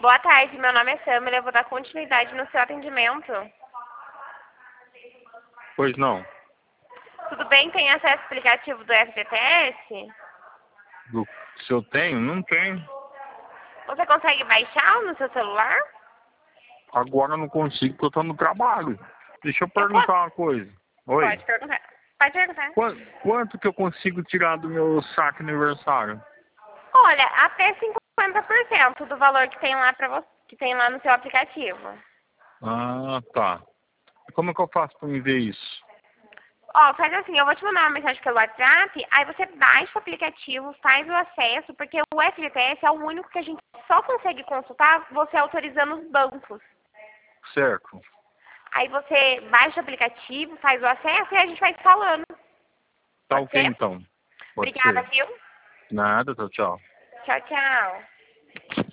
Boa tarde, meu nome é Samela, eu vou dar continuidade no seu atendimento. Pois não. Tudo bem? Tem acesso ao aplicativo do FGTS? Se eu tenho? Não tenho. Você consegue baixar no seu celular? Agora eu não consigo porque eu tô no trabalho. Deixa eu Eu perguntar posso? uma coisa. Oi. Pode perguntar. Pode perguntar. Quanto que eu consigo tirar do meu saque aniversário? Olha, até 50% do valor que tem lá para você, que tem lá no seu aplicativo. Ah, tá. Como é que eu faço pra me ver isso? Ó, faz assim, eu vou te mandar uma mensagem pelo WhatsApp, aí você baixa o aplicativo, faz o acesso, porque o FGTS é o único que a gente só consegue consultar você autorizando os bancos. Certo. Aí você baixa o aplicativo, faz o acesso e a gente vai falando. Tá Pode ok ser? então. Pode Obrigada, ser. viu? Nada, tchau, tchau. Tchau, tchau.